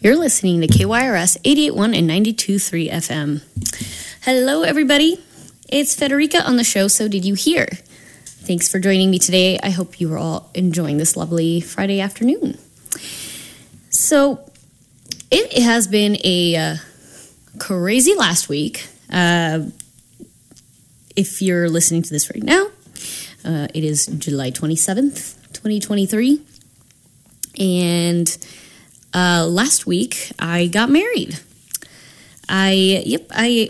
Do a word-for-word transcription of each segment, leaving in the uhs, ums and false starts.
You're listening to K Y R S eighty-eight point one and ninety-two point three F M. Hello, everybody. It's Federica on the show, So Did You Hear? Thanks for joining me today. I hope you are all enjoying this lovely Friday afternoon. So, it has been a uh, crazy last week. Uh, if you're listening to this right now, uh, it is July twenty-seventh, twenty twenty-three. And uh, last week, I got married. I, yep, I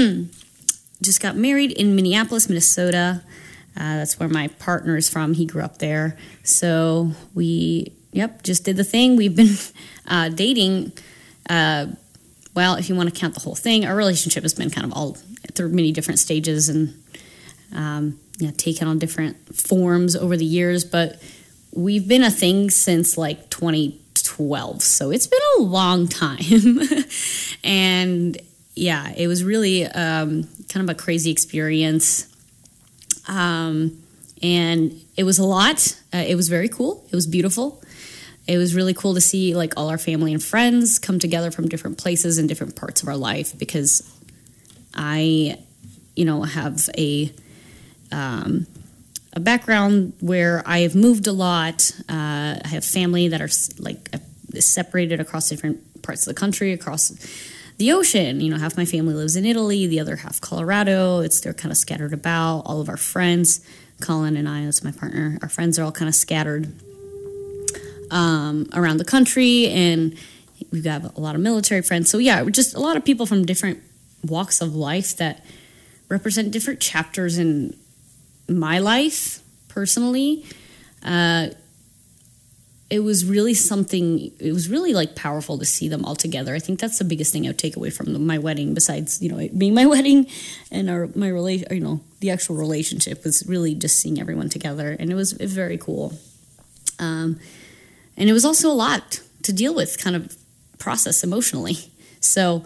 just got married in Minneapolis, Minnesota. Uh, that's where my partner is from. He grew up there. So we, yep, just did the thing. We've been uh, dating, uh, well, if you want to count the whole thing, our relationship has been kind of all through many different stages and um, yeah, taken on different forms over the years. But we've been a thing since like twenty twelve. So it's been a long time. And yeah, it was really um, kind of a crazy experience. Um, and it was a lot. Uh, it was very cool. It was beautiful. It was really cool to see like all our family and friends come together from different places and different parts of our life, because I, you know, have a, um, a background where I have moved a lot. Uh, I have family that are like separated across different parts of the country, across the ocean. You know, half my family lives in Italy, the other half Colorado. It's they're kind of scattered about. All of our friends, Colin and I, that's my partner, our friends are all kind of scattered um, around the country, and we've got a lot of military friends. So yeah, just a lot of people from different walks of life that represent different chapters in my life personally. Uh, it was really something, it was really like powerful to see them all together. I think that's the biggest thing I would take away from the, my wedding, besides, you know, it being my wedding and our, my relation, you know, the actual relationship was really just seeing everyone together. And it was, it was very cool. Um, and it was also a lot to deal with, kind of process emotionally. So,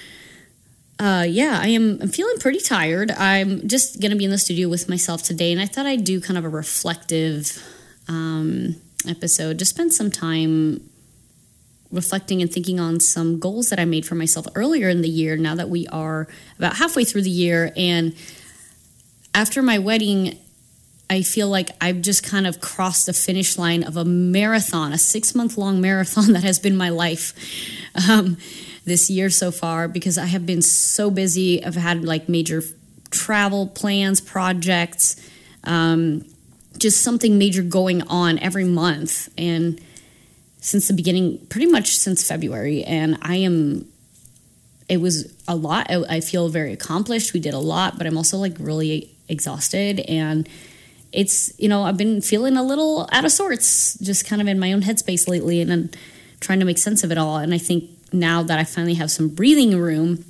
Uh, yeah, I am I'm feeling pretty tired. I'm just going to be in the studio with myself today, and I thought I'd do kind of a reflective um, episode, just spend some time reflecting and thinking on some goals that I made for myself earlier in the year, now that we are about halfway through the year. And after my wedding, I feel like I've just kind of crossed the finish line of a marathon, a six-month-long marathon that has been my life. Um this year so far, because I have been so busy. I've had like major travel plans, projects, um, just something major going on every month. And since the beginning, pretty much since February, and I am, it was a lot. I, I feel very accomplished. We did a lot, but I'm also like really exhausted. And it's, you know, I've been feeling a little out of sorts, just kind of in my own headspace lately, and I'm trying to make sense of it all. And I think now that I finally have some breathing room,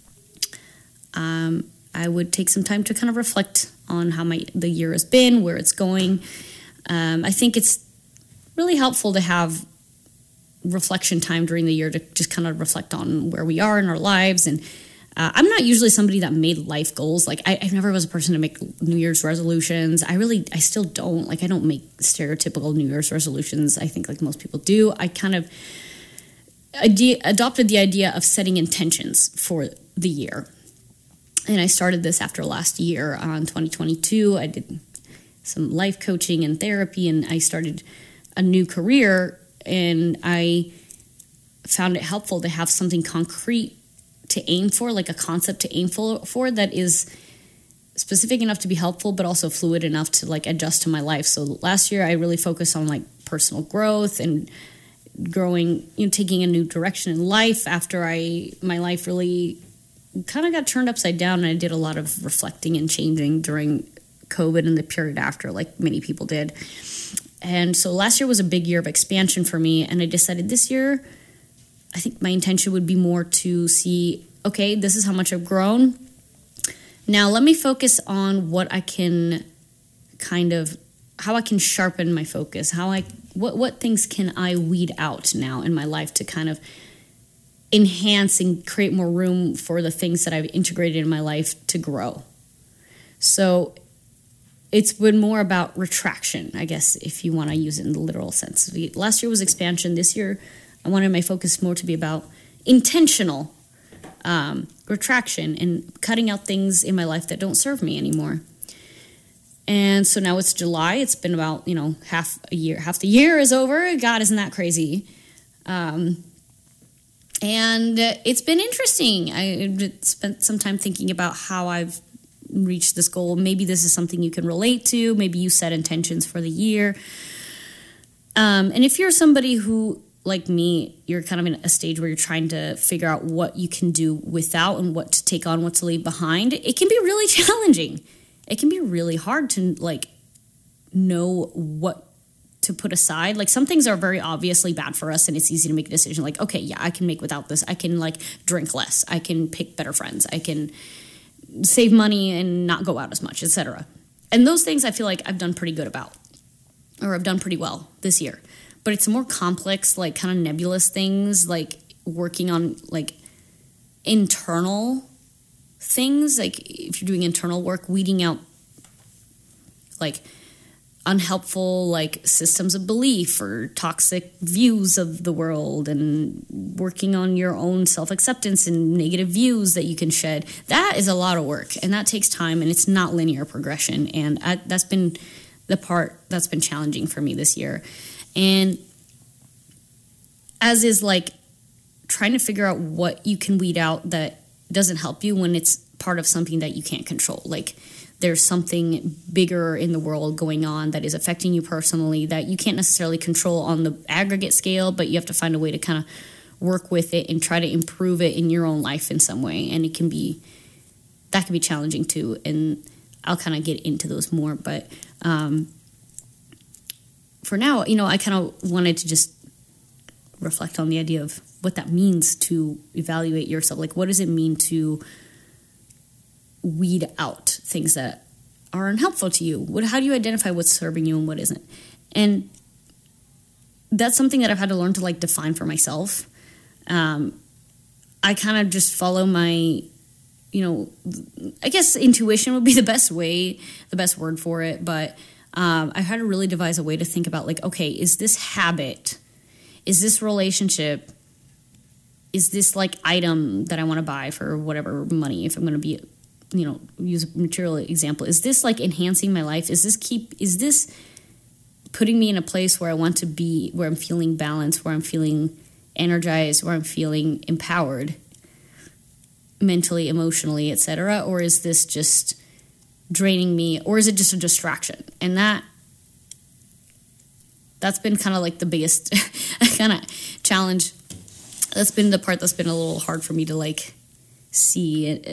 um, I would take some time to kind of reflect on how my the year has been, where it's going. Um, I think it's really helpful to have reflection time during the year to just kind of reflect on where we are in our lives. And uh, I'm not usually somebody that made life goals. Like I, I never was a person to make New Year's resolutions. I really, I still don't. Like I don't make stereotypical New Year's resolutions. I think like most people do. I kind of Idea, adopted the idea of setting intentions for the year. And I started this after last year on twenty twenty-two. I did some life coaching and therapy, and I started a new career, and I found it helpful to have something concrete to aim for, like a concept to aim for, for that is specific enough to be helpful, but also fluid enough to like adjust to my life. So last year I really focused on like personal growth and growing, you know, taking a new direction in life after I, my life really kind of got turned upside down, and I did a lot of reflecting and changing during COVID and the period after, like many people did. And so last year was a big year of expansion for me, and I decided this year, I think my intention would be more to see, okay, this is how much I've grown. Now let me focus on what I can kind of, how I can sharpen my focus, how I, what, what things can I weed out now in my life to kind of enhance and create more room for the things that I've integrated in my life to grow. So it's been more about retraction, I guess, if you want to use it in the literal sense. Last year was expansion. This year, I wanted my focus more to be about intentional um, retraction and cutting out things in my life that don't serve me anymore. And so now it's July. It's been about, you know, half a year. Half the year is over. God, isn't that crazy? Um, and it's been interesting. I spent some time thinking about how I've reached this goal. Maybe this is something you can relate to. Maybe you set intentions for the year. Um, and if you're somebody who, like me, you're kind of in a stage where you're trying to figure out what you can do without and what to take on, what to leave behind, it can be really challenging. It can be really hard to, like, know what to put aside. Like, some things are very obviously bad for us, and it's easy to make a decision. Like, okay, yeah, I can make without this. I can, like, drink less. I can pick better friends. I can save money and not go out as much, et cetera. And those things I feel like I've done pretty good about, or I've done pretty well this year. But it's more complex, like, kind of nebulous things, like working on, like, internal things. Like, if you're doing internal work, weeding out, like, unhelpful, like, systems of belief or toxic views of the world, and working on your own self-acceptance and negative views that you can shed. That is a lot of work, and that takes time, and it's not linear progression. And I, that's been the part that's been challenging for me this year. And as is, like, trying to figure out what you can weed out that doesn't help you when it's part of something that you can't control. Like, there's something bigger in the world going on that is affecting you personally that you can't necessarily control on the aggregate scale, but you have to find a way to kind of work with it and try to improve it in your own life in some way. And it can be, that can be challenging too. And I'll kind of get into those more. But um, for now, you know, I kind of wanted to just reflect on the idea of what that means to evaluate yourself. Like, what does it mean to weed out things that are unhelpful to you? What, how do you identify what's serving you and what isn't? And that's something that I've had to learn to, like, define for myself. Um, I kind of just follow my, you know, I guess intuition would be the best way, the best word for it. But um, I've had to really devise a way to think about, like, okay, is this habit, is this relationship, is this, like, item that I want to buy for whatever money, if I'm going to be, you know, use a material example, is this, like, enhancing my life? Is this keep, is this putting me in a place where I want to be, where I'm feeling balanced, where I'm feeling energized, where I'm feeling empowered mentally, emotionally, et cetera? Or is this just draining me, or is it just a distraction? And that, that's been kind of like the biggest kind of challenge. That's been the part that's been a little hard for me to, like, see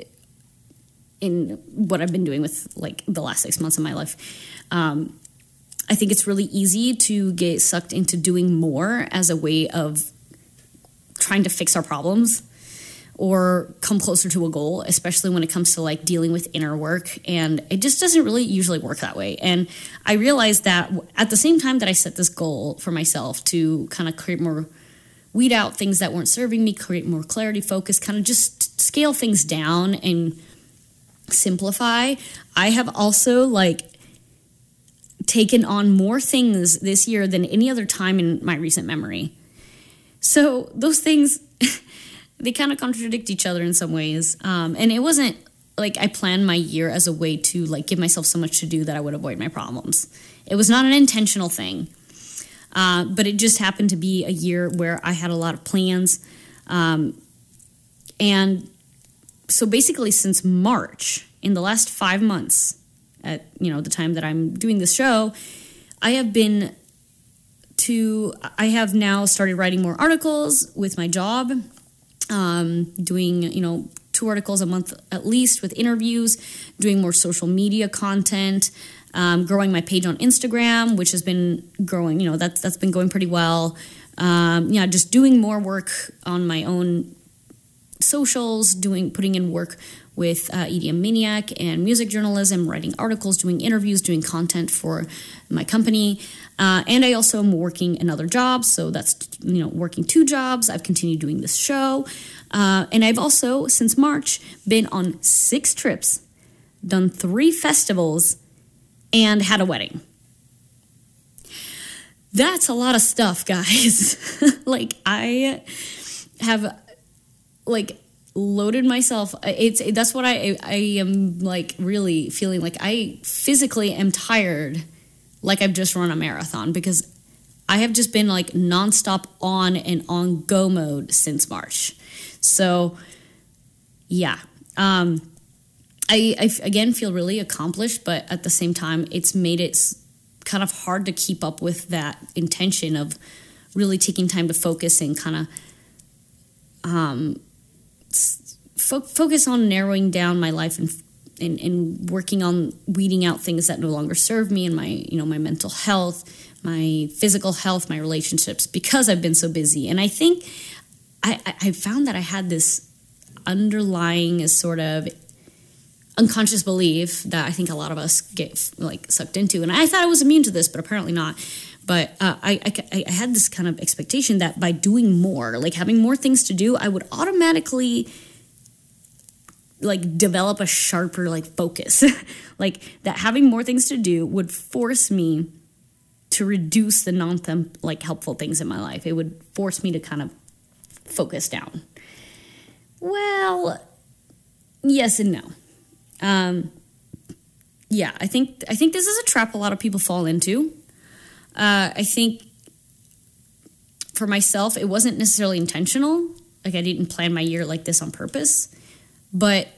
in what I've been doing with, like, the last six months of my life. Um, I think it's really easy to get sucked into doing more as a way of trying to fix our problems or come closer to a goal, especially when it comes to, like, dealing with inner work. And it just doesn't really usually work that way. And I realized that at the same time that I set this goal for myself to kind of create more, weed out things that weren't serving me, create more clarity, focus, kind of just scale things down and simplify, I have also, like, taken on more things this year than any other time in my recent memory. So those things, they kind of contradict each other in some ways. Um, and it wasn't like I planned my year as a way to, like, give myself so much to do that I would avoid my problems. It was not an intentional thing. Uh, but it just happened to be a year where I had a lot of plans. Um, and so basically since March, in the last five months, at, you know, the time that I'm doing this show, I have been to, I have now started writing more articles with my job, um, doing, you know, two articles a month at least with interviews, doing more social media content, um, growing my page on Instagram, which has been growing, you know, that's, that's been going pretty well. Um, yeah, just doing more work on my own socials, doing, putting in work with uh, E D M Maniac and music journalism, writing articles, doing interviews, doing content for my company. Uh, and I also am working another job. So that's, you know, working two jobs. I've continued doing this show. Uh, and I've also, since March, been on six trips, done three festivals, and had a wedding. that's a lot of stuff, guys. Like, I have, like, loaded myself. It's that's what I I am, like, really feeling like I physically am tired, like I've just run a marathon, because I have just been, like, nonstop on and on go mode since March. So, yeah. Um, I, I, again, feel really accomplished, but at the same time, it's made it kind of hard to keep up with that intention of really taking time to focus and kind of um, fo- focus on narrowing down my life and, and and working on weeding out things that no longer serve me and my, you know, my mental health, my physical health, my relationships, because I've been so busy. And I think I, I found that I had this underlying sort of unconscious belief that I think a lot of us get, like, sucked into. And I thought I was immune to this, but apparently not. But uh, I, I, I had this kind of expectation that by doing more, like having more things to do, I would automatically, like, develop a sharper, like, focus. Like, that having more things to do would force me to reduce the non like helpful things in my life. It would force me to kind of focus down. Well, yes and no. Um, yeah, I think I think this is a trap a lot of people fall into. Uh, I think for myself, it wasn't necessarily intentional. Like, I didn't plan my year like this on purpose. But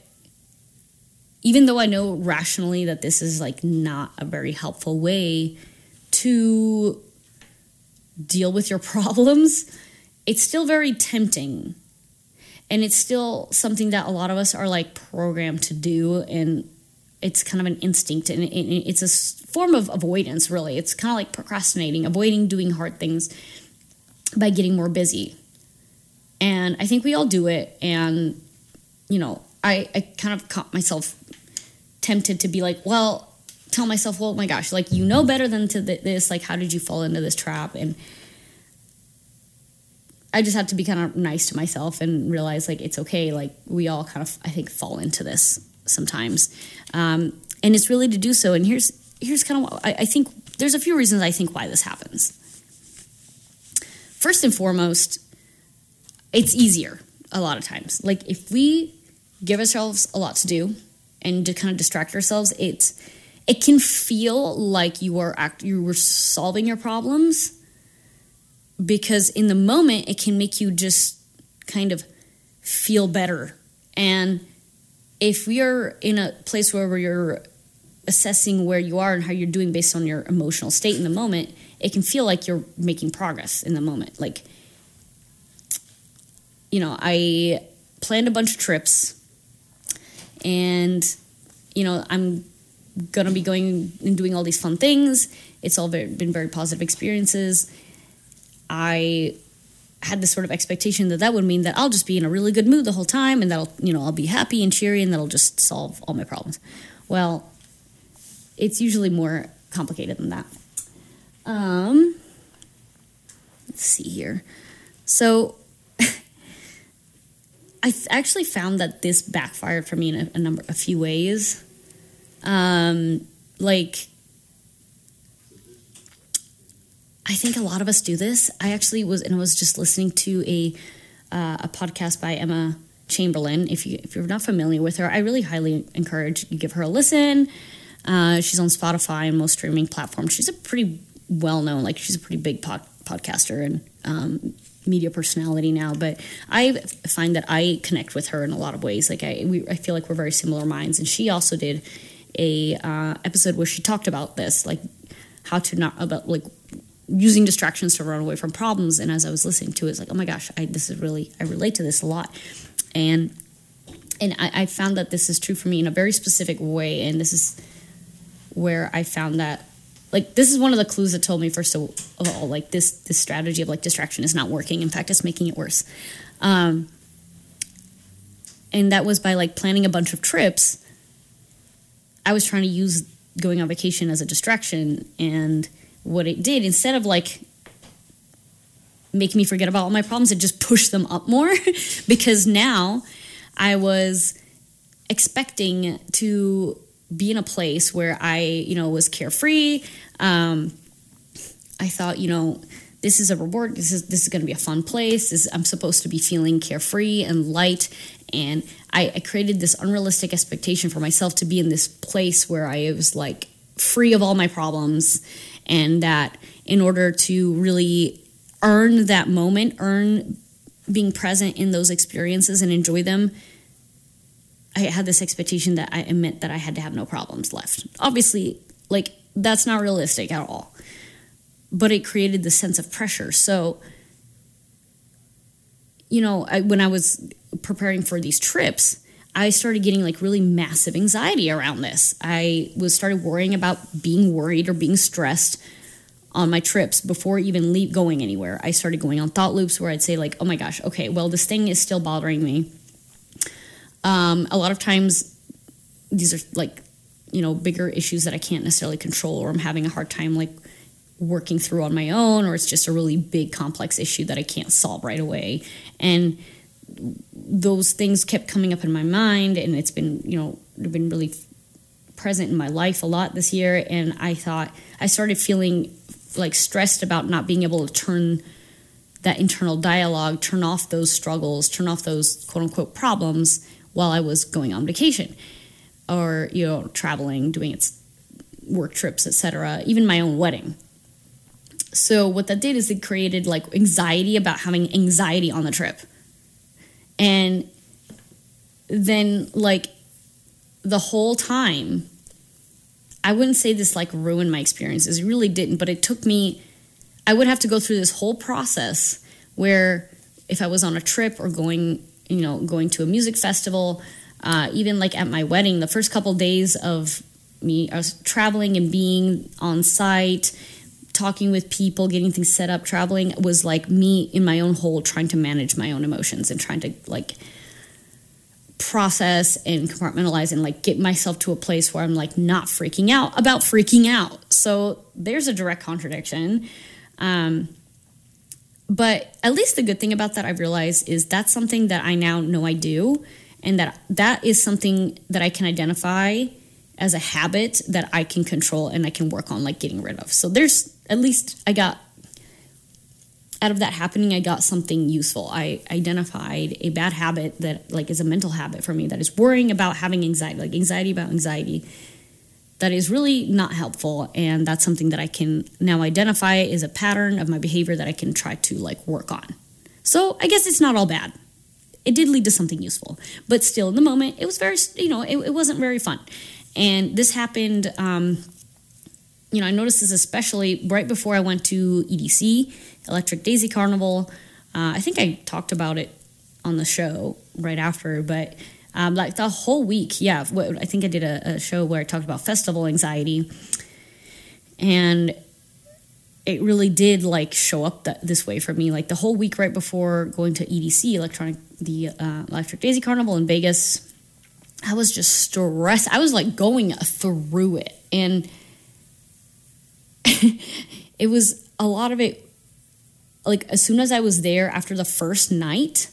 even though I know rationally that this is, like, not a very helpful way to deal with your problems, it's still very tempting. And it's still something that a lot of us are, like, programmed to do, and it's kind of an instinct, and it's a form of avoidance, really. It's kind of like procrastinating, avoiding doing hard things by getting more busy. And I think we all do it, and, you know, I, I kind of caught myself tempted to be like, well, tell myself, well, oh my gosh, like, you know better than to this, like, how did you fall into this trap? And I just have to be kind of nice to myself and realize, like, it's okay. Like, we all kind of, I think, fall into this sometimes. Um, and it's really to do so. And here's here's kind of what I, I think there's a few reasons I think why this happens. First and foremost, it's easier a lot of times. Like, if we give ourselves a lot to do and to kind of distract ourselves, it's it can feel like you are act you were solving your problems. Because in the moment, it can make you just kind of feel better. And if we are in a place where you're assessing where you are and how you're doing based on your emotional state in the moment, it can feel like you're making progress in the moment. Like, you know, I planned a bunch of trips, and, you know, I'm going to be going and doing all these fun things. It's all very, been very positive experiences. I had this sort of expectation that that would mean that I'll just be in a really good mood the whole time, and that'll, you know, I'll be happy and cheery, and that'll just solve all my problems. Well, it's usually more complicated than that. Um, let's see here. So I th- actually found that this backfired for me in a, a number, a few ways. Um, like, I think a lot of us do this. I actually was, and I was just listening to a uh, a podcast by Emma Chamberlain. If you if you're not familiar with her, I really highly encourage you give her a listen. Uh, she's on Spotify and most streaming platforms. She's a pretty well known, like she's a pretty big pod, podcaster and um, media personality now. But I find that I connect with her in a lot of ways. Like I we, I feel like we're very similar minds. And she also did a uh, episode where she talked about this, like how to not about like. using distractions to run away from problems. And as I was listening to it, it's like, oh my gosh, I, this is really, I relate to this a lot. And and I, I found that this is true for me in a very specific way. And this is where I found that, like, this is one of the clues that told me, first of all, like, this, this strategy of, like, distraction is not working. In fact, it's making it worse. Um, and that was by, like, planning a bunch of trips. I was trying to use going on vacation as a distraction, and what it did, instead of like making me forget about all my problems, it just pushed them up more because now I was expecting to be in a place where I, you know, was carefree. Um, I thought, you know, this is a reward. This is this is going to be a fun place. This, I'm supposed to be feeling carefree and light. And I, I created this unrealistic expectation for myself to be in this place where I was like free of all my problems, and that in order to really earn that moment, earn being present in those experiences and enjoy them, I had this expectation that I, it meant that I had to have no problems left. Obviously, like, that's not realistic at all. But it created this sense of pressure. So, you know, I, when I was preparing for these trips, I started getting like really massive anxiety around this. I was started worrying about being worried or being stressed on my trips before even leave, going anywhere. I started going on thought loops where I'd say like, oh my gosh, okay, well, this thing is still bothering me. Um, a lot of times these are like, you know, bigger issues that I can't necessarily control, or I'm having a hard time like working through on my own, or it's just a really big complex issue that I can't solve right away. And those things kept coming up in my mind, and it's been, you know, been really present in my life a lot this year. And I thought, I started feeling like stressed about not being able to turn that internal dialogue, turn off those struggles, turn off those quote unquote problems while I was going on vacation, or, you know, traveling, doing its work trips, et cetera, even my own wedding. So what that did is it created like anxiety about having anxiety on the trip. And then like the whole time, I wouldn't say this like ruined my experiences. It really didn't, but it took me, I would have to go through this whole process where if I was on a trip or going, you know, going to a music festival, uh, even like at my wedding, the first couple days of me, I was traveling and being on site, talking with people, getting things set up, traveling was like me in my own hole trying to manage my own emotions and trying to like process and compartmentalize and like get myself to a place where I'm like not freaking out about freaking out. So there's a direct contradiction. Um, but at least the good thing about that I've realized is that's something that I now know I do, and that that is something that I can identify as a habit that I can control and I can work on like getting rid of. So there's at least I got out of that happening, I got something useful. I identified a bad habit that like is a mental habit for me that is worrying about having anxiety, like anxiety about anxiety, that is really not helpful. And that's something that I can now identify as a pattern of my behavior that I can try to like work on. So I guess it's not all bad. It did lead to something useful, but still in the moment, it was very, you know, it, it wasn't very fun. And this happened, um, you know, I noticed this especially right before I went to E D C, Electric Daisy Carnival. Uh, I think I talked about it on the show right after, but um, like the whole week, yeah, I think I did a, a show where I talked about festival anxiety, and it really did like show up that, this way for me. Like the whole week right before going to E D C, Electronic, the uh, Electric Daisy Carnival in Vegas, I was just stressed. I was like going through it, and it was a lot of it. Like as soon as I was there after the first night,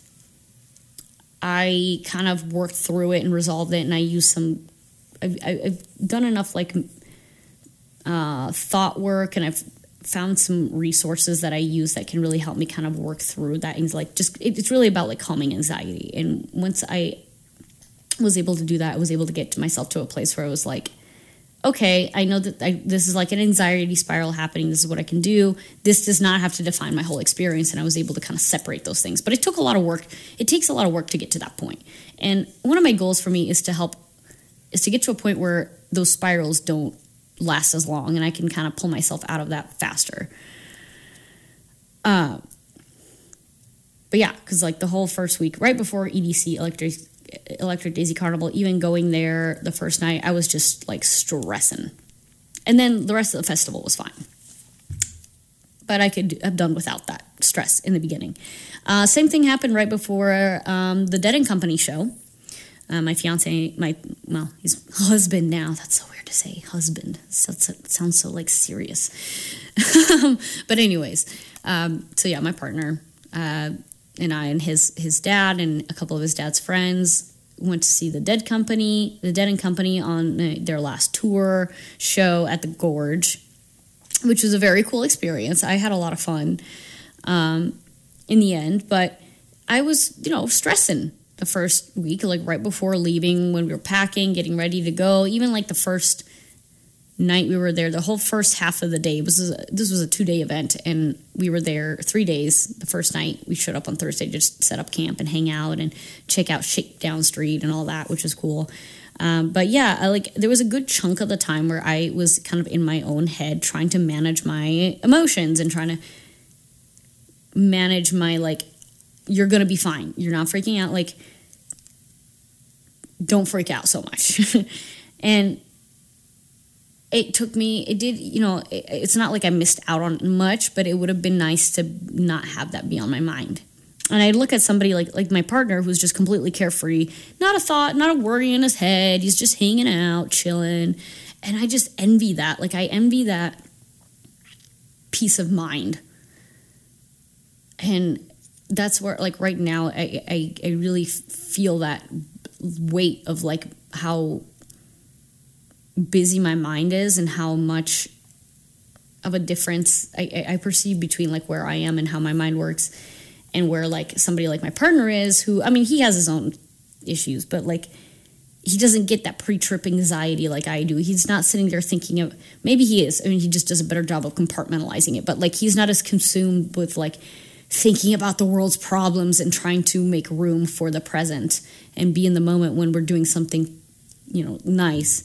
I kind of worked through it and resolved it. And I used some, I've, I've done enough like uh, thought work, and I've found some resources that I use that can really help me kind of work through that. And like, just, it's really about like calming anxiety. And once I was able to do that, I was able to get to myself to a place where I was like, okay, I know that I, this is like an anxiety spiral happening. This is what I can do. This does not have to define my whole experience. And I was able to kind of separate those things. But it took a lot of work. It takes a lot of work to get to that point. And one of my goals for me is to help, is to get to a point where those spirals don't last as long, and I can kind of pull myself out of that faster. Uh, but yeah, because like the whole first week, right before E D C, Electric Electric Daisy Carnival, even going there the first night, I was just like stressing. And then the rest of the festival was fine. But I could have done without that stress in the beginning. Uh, same thing happened right before um, the Dead and Company show. Uh, my fiance, my, well, he's husband now. That's so weird to say, husband. So, so, it sounds so like serious. But anyways, um, so yeah, my partner, uh, and I and his his dad and a couple of his dad's friends went to see the Dead Company, the Dead and Company on their last tour show at the Gorge. which was a very cool experience. I had a lot of fun um, in the end, but I was, you know, stressing the first week, like right before leaving, when we were packing, getting ready to go, even like the first night we were there, the whole first half of the day, was a, this was a two-day event, and we were there three days. The first night, we showed up on Thursday, just set up camp and hang out and check out Shakedown Street and all that, which was cool. Um, but yeah, I, like there was a good chunk of the time where I was kind of in my own head trying to manage my emotions and trying to manage my, like, you're going to be fine. You're not freaking out. Like, don't freak out so much. And it took me, it did, you know, it, it's not like I missed out on much, but it would have been nice to not have that be on my mind. And I look at somebody like like my partner, who's just completely carefree, not a thought, not a worry in his head. He's just hanging out, chilling. And I just envy that. Like, I envy that peace of mind. And that's where, like, right now, I, I, I really feel that weight of, like, how busy my mind is and how much of a difference I, I perceive between, like, where I am and how my mind works and where, like, somebody like my partner is, who, I mean, he has his own issues, but, like, he doesn't get that pre-trip anxiety like I do. He's not sitting there thinking of, maybe he is, I mean, he just does a better job of compartmentalizing it, but, like, he's not as consumed with, like, thinking about the world's problems and trying to make room for the present and be in the moment when we're doing something, you know, nice,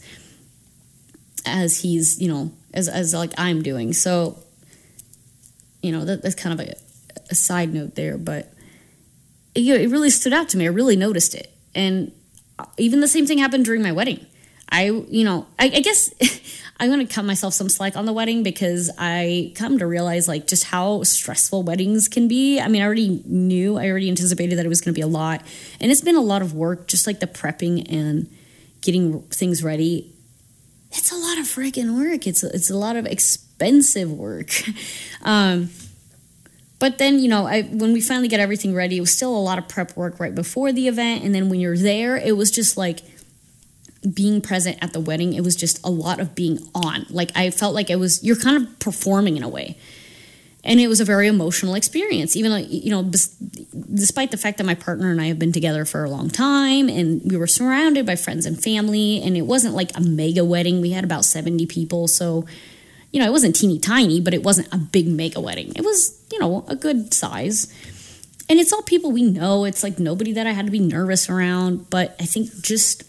as he's, you know, as, as like I'm doing. So, you know, that, that's kind of a, a side note there, but it, you know, it really stood out to me. I really noticed it. And even the same thing happened during my wedding. I, you know, I, I guess I'm going to cut myself some slack on the wedding because I come to realize, like, just how stressful weddings can be. I mean, I already knew, I already anticipated that it was going to be a lot. And it's been a lot of work, just like the prepping and getting things ready. It's a lot of freaking work. It's, it's a lot of expensive work. um, but then, you know, I, when we finally got everything ready, it was still a lot of prep work right before the event. And then when you're there, it was just like, being present at the wedding, it was just a lot of being on. Like, I felt like it was, you're kind of performing in a way. And it was a very emotional experience, even though, you know, bes- despite the fact that my partner and I have been together for a long time and we were surrounded by friends and family, and it wasn't like a mega wedding. We had about seventy people. So, you know, it wasn't teeny tiny, but it wasn't a big mega wedding. It was, you know, a good size. And it's all people we know. It's like nobody that I had to be nervous around. But I think just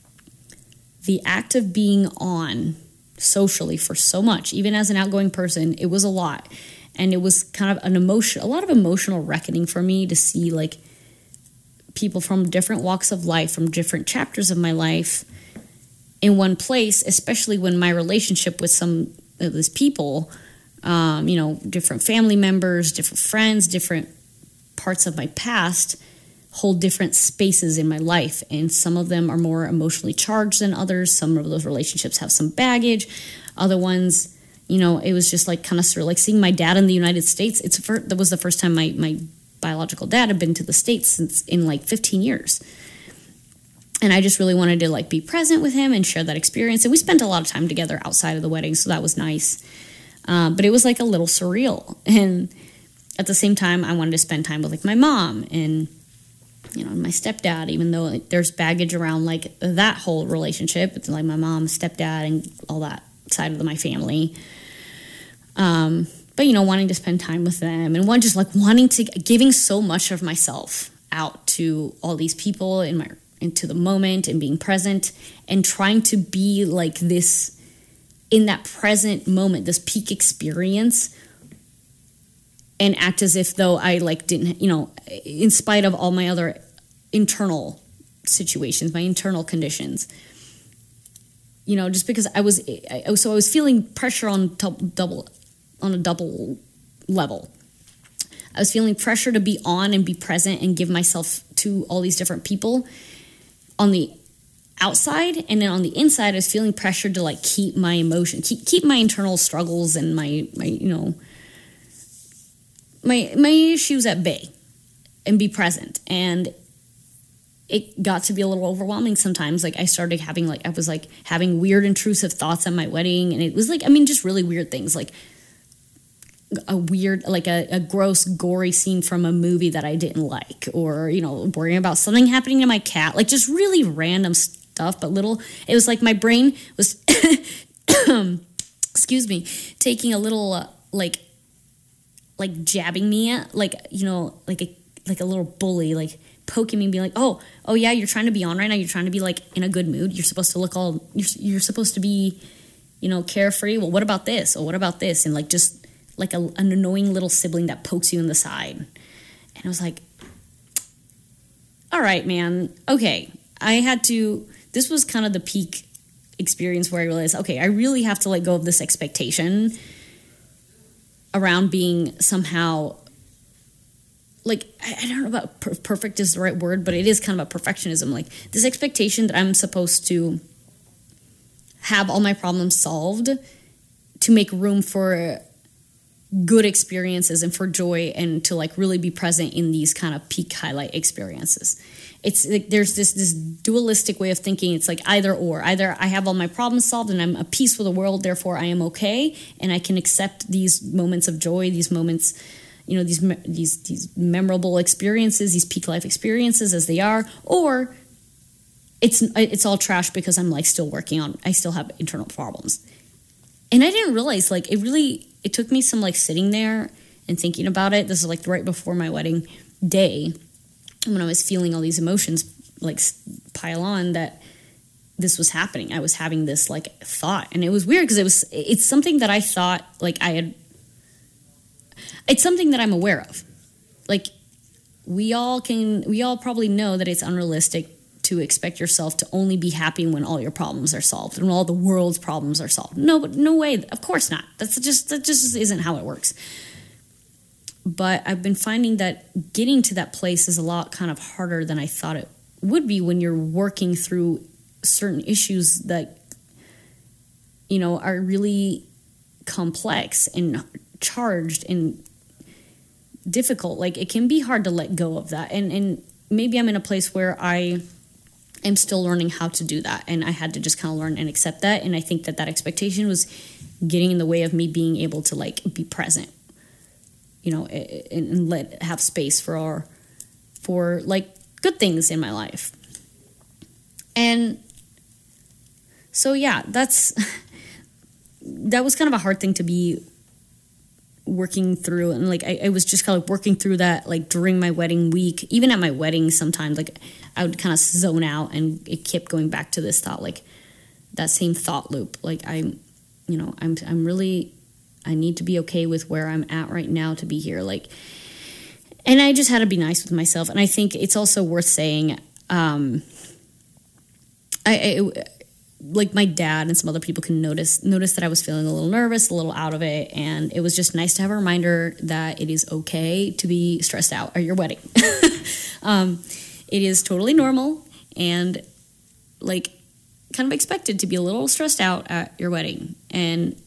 the act of being on socially for so much, even as an outgoing person, it was a lot. And it was kind of an emotion, a lot of emotional reckoning for me to see, like, people from different walks of life, from different chapters of my life in one place, especially when my relationship with some of these people, um, you know, different family members, different friends, different parts of my past hold different spaces in my life, and some of them are more emotionally charged than others. Some of those relationships have some baggage. Other ones, you know, it was just like kind of sort of like seeing my dad in the United States. It's for, that was the first time my my biological dad had been to the States since in like fifteen years, and I just really wanted to like be present with him and share that experience. And we spent a lot of time together outside of the wedding, so that was nice. Uh, but it was like a little surreal, and at the same time, I wanted to spend time with like my mom and, you know, my stepdad, even though like, there's baggage around like that whole relationship. It's like my mom, stepdad, and all that side of the, my family. Um, but, you know, wanting to spend time with them, and one just like wanting to, giving so much of myself out to all these people in my, into the moment and being present and trying to be like this in that present moment, this peak experience, and act as if though I like didn't, you know, in spite of all my other internal situations, my internal conditions, you know, just because I was, I, so I was feeling pressure on double, on a double level. I was feeling pressure to be on and be present and give myself to all these different people on the outside, and then on the inside, I was feeling pressured to like keep my emotion, keep keep my internal struggles and my my you know. my my issues at bay and be present. And it got to be a little overwhelming sometimes. Like I started having like, I was like having weird intrusive thoughts at my wedding. And it was like, I mean, just really weird things, like a weird, like a, a gross, gory scene from a movie that I didn't like, or, you know, worrying about something happening to my cat, like just really random stuff, but little, it was like my brain was, excuse me, taking a little, uh, like, like jabbing me at, like, you know, like a, like a little bully, like poking me and being like, oh, oh yeah, you're trying to be on right now. You're trying to be like in a good mood. You're supposed to look all, you're, you're supposed to be, you know, carefree. Well, what about this? Or what about this? And like, just like a, an annoying little sibling that pokes you in the side. And I was like, all right, man. Okay. I had to, this was kind of the peak experience where I realized, okay, I really have to let go of this expectation around being somehow, like, I, I don't know about per- perfect is the right word, but it is kind of a perfectionism. Like this expectation that I'm supposed to have all my problems solved to make room for good experiences and for joy, and to like really be present in these kind of peak highlight experiences. It's like there's this this dualistic way of thinking. It's like either or. Either I have all my problems solved and I'm at peace with the world, therefore I am okay, and I can accept these moments of joy, these moments, you know, these these these memorable experiences, these peak life experiences as they are, or it's it's all trash because I'm like still working on, I still have internal problems. And I didn't realize, like, it really, it took me some like sitting there and thinking about it. This is like right before my wedding day, when I was feeling all these emotions like pile on, that this was happening. I was having this like thought, and it was weird because it was, it's something that I thought like I had, it's something that I'm aware of. Like we all can, we all probably know that it's unrealistic to expect yourself to only be happy when all your problems are solved and all the world's problems are solved. No, but no way. Of course not. That's just, that just isn't how it works. But I've been finding that getting to that place is a lot kind of harder than I thought it would be when you're working through certain issues that, you know, are really complex and charged and difficult. Like it can be hard to let go of that. And, and maybe I'm in a place where I am still learning how to do that. And I had to just kind of learn and accept that. And I think that that expectation was getting in the way of me being able to like be present, you know, and, and let have space for our, for like good things in my life. And so, yeah, that's, that was kind of a hard thing to be working through. And like, I, I was just kind of working through that, like during my wedding week, even at my wedding sometimes, like I would kind of zone out, and it kept going back to this thought, like that same thought loop. Like I'm, you know, I'm, I'm really, I need to be okay with where I'm at right now to be here. Like, and I just had to be nice with myself. And I think it's also worth saying, um, I, I like my dad and some other people can notice notice that I was feeling a little nervous, a little out of it, and it was just nice to have a reminder that it is okay to be stressed out at your wedding. um, it is totally normal and like kind of expected to be a little stressed out at your wedding. And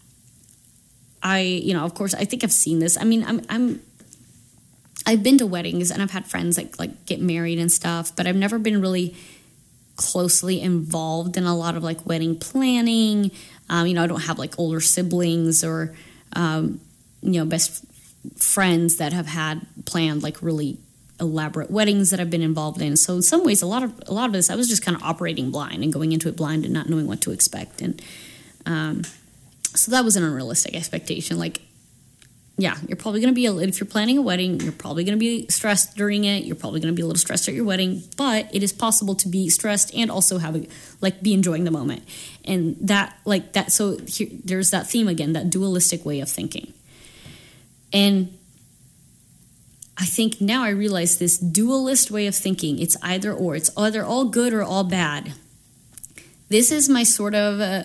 I, you know, of course, I think I've seen this. I mean, I'm, I'm, I've been to weddings and I've had friends that like get married and stuff, but I've never been really closely involved in a lot of like wedding planning. Um, you know, I don't have like older siblings or, um, you know, best friends that have had planned like really elaborate weddings that I've been involved in. So in some ways, a lot of a lot of this, I was just kind of operating blind and going into it blind and not knowing what to expect. And um, so that was an unrealistic expectation. Like, yeah, you're probably going to be, a, if you're planning a wedding, you're probably going to be stressed during it. You're probably going to be a little stressed at your wedding, but it is possible to be stressed and also have a, like be enjoying the moment. And that, like that, so here, there's that theme again, that dualistic way of thinking. And I think now I realize this dualist way of thinking, it's either or, it's either all good or all bad. This is my sort of uh,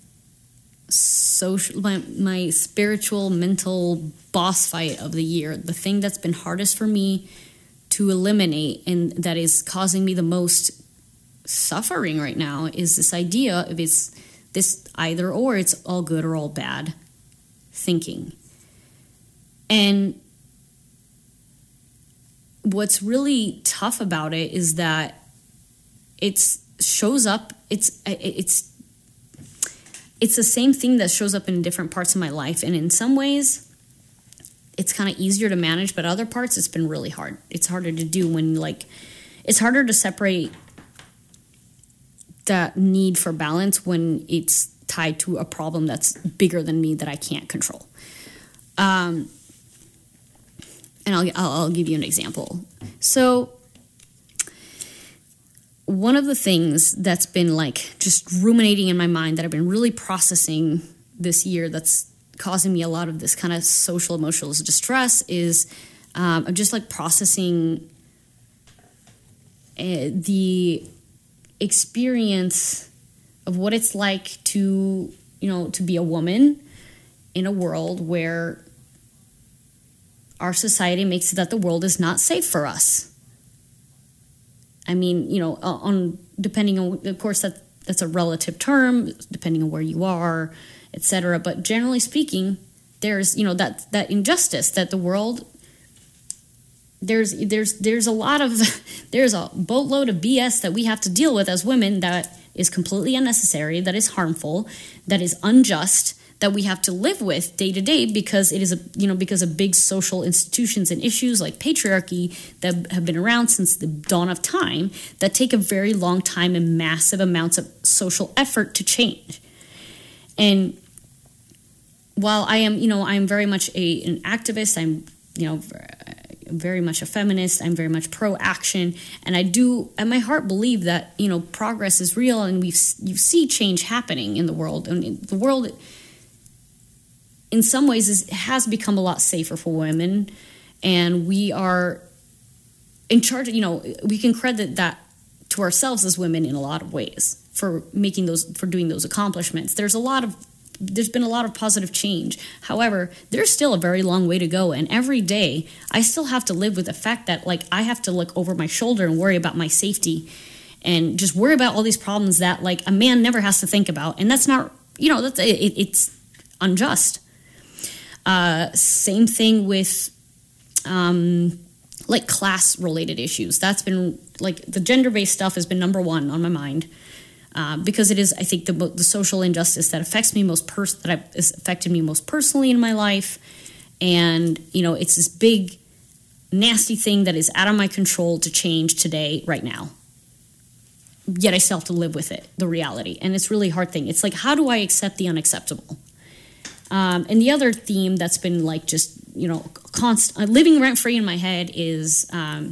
social, my, my spiritual, mental boss fight of the year. The thing that's been hardest for me to eliminate and that is causing me the most suffering right now is this idea of it's this either or, it's all good or all bad thinking. And what's really tough about it is that it's shows up. It's it's it's the same thing that shows up in different parts of my life, and in some ways, it's kind of easier to manage. But other parts, it's been really hard. It's harder to do when like it's harder to separate that need for balance when it's tied to a problem that's bigger than me that I can't control. Um, and I'll, I'll I'll give you an example. So one of the things that's been like just ruminating in my mind that I've been really processing this year that's causing me a lot of this kind of social emotional distress is um, I'm just like processing uh, the experience of what it's like to, you know, to be a woman in a world where our society makes it that the world is not safe for us. I mean, you know, on depending on, of course, that that's a relative term, depending on where you are, et cetera. But generally speaking, there's, you know, that that injustice that the world, there's there's there's a lot of, there's a boatload of B S that we have to deal with as women that is completely unnecessary, that is harmful, that is unjust, that we have to live with day to day because it is a, you know, because of big social institutions and issues like patriarchy that have been around since the dawn of time that take a very long time and massive amounts of social effort to change. And while I am, you know, I'm very much a an activist, I'm, you know, very much a feminist, I'm very much pro-action, and I do, at my heart, believe that, you know, progress is real and we you see change happening in the world. And the world, in some ways, is, has become a lot safer for women, and we are in charge. You know, we can credit that to ourselves as women in a lot of ways for making those, for doing those accomplishments. There's a lot of, there's been a lot of positive change. However, there's still a very long way to go, and every day I still have to live with the fact that, like, I have to look over my shoulder and worry about my safety, and just worry about all these problems that, like, a man never has to think about, and that's not, you know, that's it, it's unjust. Uh, same thing with, um, like, class-related issues. That's been, like, the gender-based stuff has been number one on my mind, uh, because it is, I think, the the social injustice that affects me most pers- that has affected me most personally in my life, and, you know, it's this big, nasty thing that is out of my control to change today, right now. Yet I still have to live with it, the reality, and it's really a hard thing. It's like, how do I accept the unacceptable? Um, and the other theme that's been like just, you know, constant, uh, living rent free in my head is um,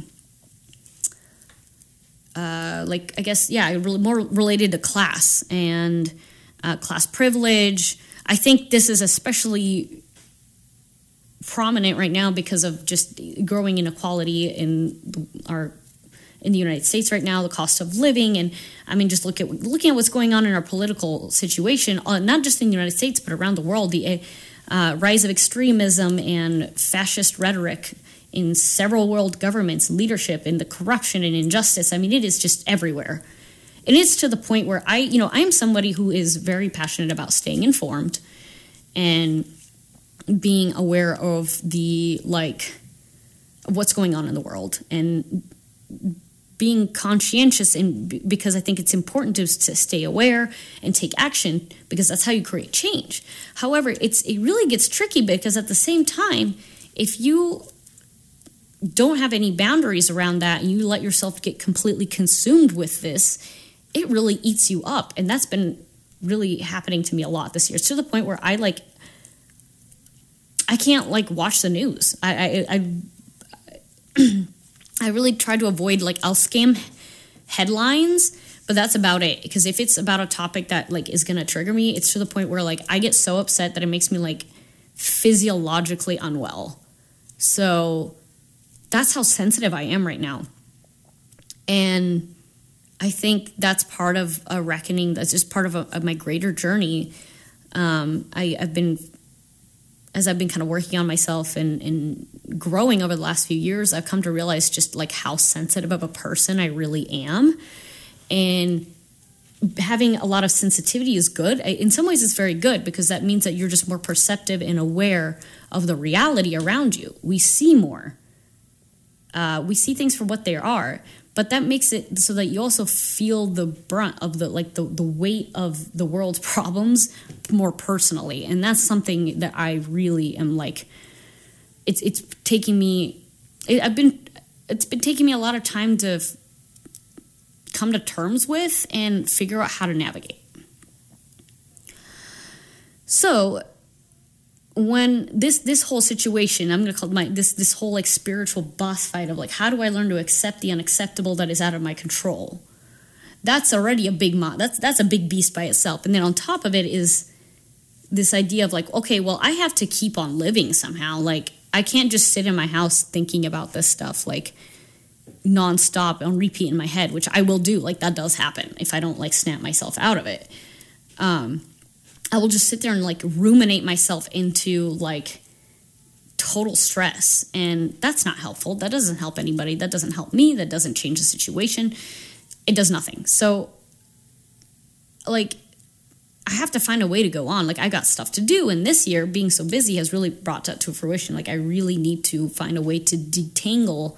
uh, like, I guess, yeah, really more related to class and uh, class privilege. I think this is especially prominent right now because of just growing inequality in our in the United States right now, the cost of living, and I mean, just look at looking at what's going on in our political situation, uh, not just in the United States but around the world. The uh, rise of extremism and fascist rhetoric in several world governments, leadership, and the corruption and injustice. I mean, it is just everywhere, and it's to the point where I, you know, I am somebody who is very passionate about staying informed and being aware of the like what's going on in the world and being conscientious, in because I think it's important to, to stay aware and take action, because that's how you create change. However, it's it really gets tricky because at the same time, if you don't have any boundaries around that and you let yourself get completely consumed with this, it really eats you up. And that's been really happening to me a lot this year. It's to the point where I like I can't like watch the news. I I, I I really try to avoid, like, I'll skim headlines, but that's about it. Because if it's about a topic that, like, is going to trigger me, it's to the point where, like, I get so upset that it makes me, like, physiologically unwell. So that's how sensitive I am right now. And I think that's part of a reckoning. That's just part of, a, of my greater journey. Um, I, I've been... As I've been kind of working on myself and, and growing over the last few years, I've come to realize just like how sensitive of a person I really am. And having a lot of sensitivity is good. In some ways, it's very good because that means that you're just more perceptive and aware of the reality around you. We see more. Uh, we see things for what they are, but that makes it so that you also feel the brunt of the like the, the weight of the world's problems more personally. And that's something that I really am like, it's it's taking me, it, I've been, it's been taking me a lot of time to f- come to terms with and figure out how to navigate. So when this this whole situation, I'm going to call it my this this whole like spiritual boss fight of like, how do I learn to accept the unacceptable that is out of my control? That's already a big mo- that's that's a big beast by itself. And then on top of it is this idea of like, okay, well, I have to keep on living somehow. Like, I can't just sit in my house thinking about this stuff like nonstop on repeat in my head, which I will do. Like, that does happen if I don't like snap myself out of it. Um, I will just sit there and like ruminate myself into like total stress. And that's not helpful. That doesn't help anybody. That doesn't help me. That doesn't change the situation. It does nothing. So like, I have to find a way to go on. Like, I got stuff to do. And this year, being so busy has really brought that to fruition. Like, I really need to find a way to detangle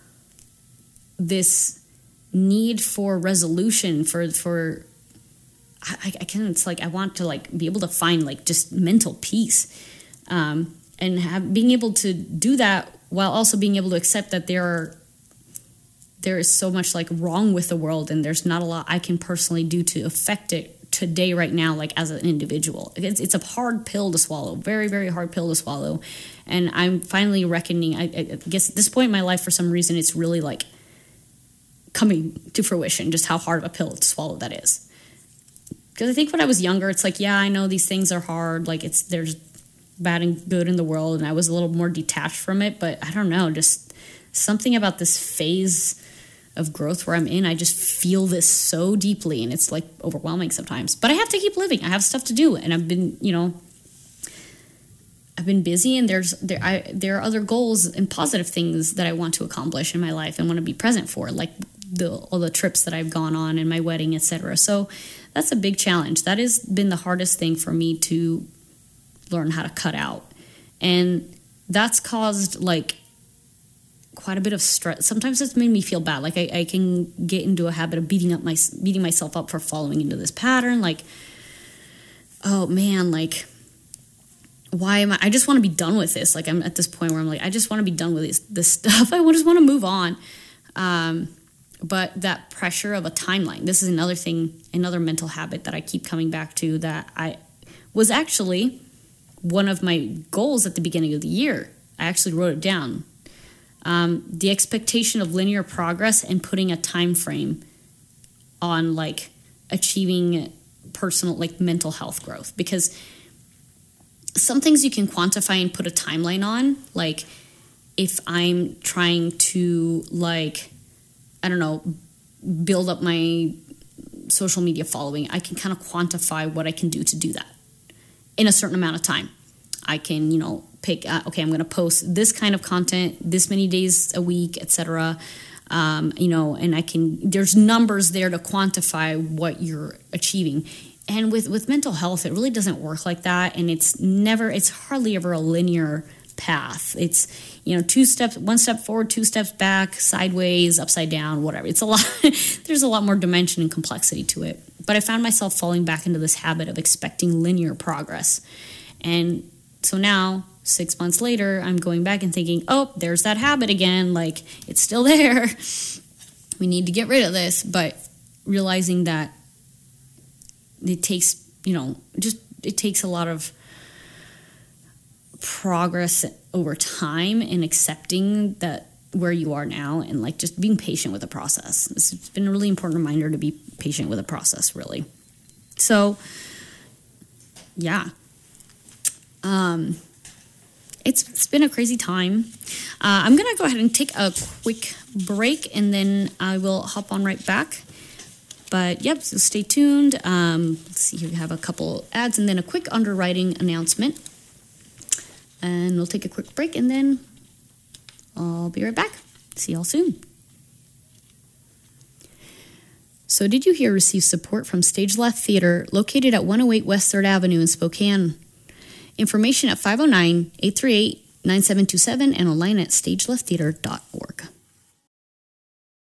this need for resolution for, for, I, I can, it's like, I want to like be able to find like just mental peace, um, and have, being able to do that while also being able to accept that there are, there is so much like wrong with the world and there's not a lot I can personally do to affect it today, right now, like as an individual. It's, it's a hard pill to swallow, very, very hard pill to swallow. And I'm finally reckoning, I, I guess at this point in my life, for some reason, it's really like coming to fruition, just how hard of a pill to swallow that is. Because I think when I was younger, it's like, yeah, I know these things are hard. Like, it's there's bad and good in the world. And I was a little more detached from it. But I don't know, just something about this phase of growth where I'm in, I just feel this so deeply. And it's like overwhelming sometimes. But I have to keep living. I have stuff to do. And I've been, you know, I've been busy. And there's there I there are other goals and positive things that I want to accomplish in my life and want to be present for. Like the all the trips that I've gone on and my wedding, et cetera. So that's a big challenge. That has been the hardest thing for me to learn how to cut out. And that's caused like quite a bit of stress. Sometimes it's made me feel bad. Like I, I can get into a habit of beating up my beating myself up for following into this pattern. Like, oh man, like why am I, I just want to be done with this. Like I'm at this point where I'm like, I just want to be done with this, this stuff. I just want to move on. Um, But that pressure of a timeline, this is another thing, another mental habit that I keep coming back to that I was actually one of my goals at the beginning of the year. I actually wrote it down. Um, the expectation of linear progress and putting a time frame on like achieving personal, like mental health growth. Because some things you can quantify and put a timeline on. Like if I'm trying to like, I don't know, build up my social media following, I can kind of quantify what I can do to do that in a certain amount of time. I can, you know, pick, uh, okay, I'm going to post this kind of content this many days a week, et cetera. Um, you know, and I can, there's numbers there to quantify what you're achieving. And with, with mental health, it really doesn't work like that. And it's never, it's hardly ever a linear path. It's, you know, two steps, one step forward, two steps back, sideways, upside down, whatever. It's a lot, there's a lot more dimension and complexity to it. But I found myself falling back into this habit of expecting linear progress. And so now, six months later, I'm going back and thinking, oh, there's that habit again. Like, it's still there. We need to get rid of this. But realizing that it takes, you know, just, it takes a lot of progress over time and accepting that where you are now and like just being patient with the process. This has been a really important reminder to be patient with the process, really. So, yeah. Um, it's, it's been a crazy time. Uh, I'm going to go ahead and take a quick break and then I will hop on right back. But yep, so stay tuned. Um, let's see here, we have a couple ads and then a quick underwriting announcement. And we'll take a quick break and then I'll be right back. See y'all soon. So did you hear receive support from Stage Left Theater located at one oh eight West third Avenue in Spokane? Information at five oh nine, eight three eight, nine seven two seven and online at stage left theater dot org.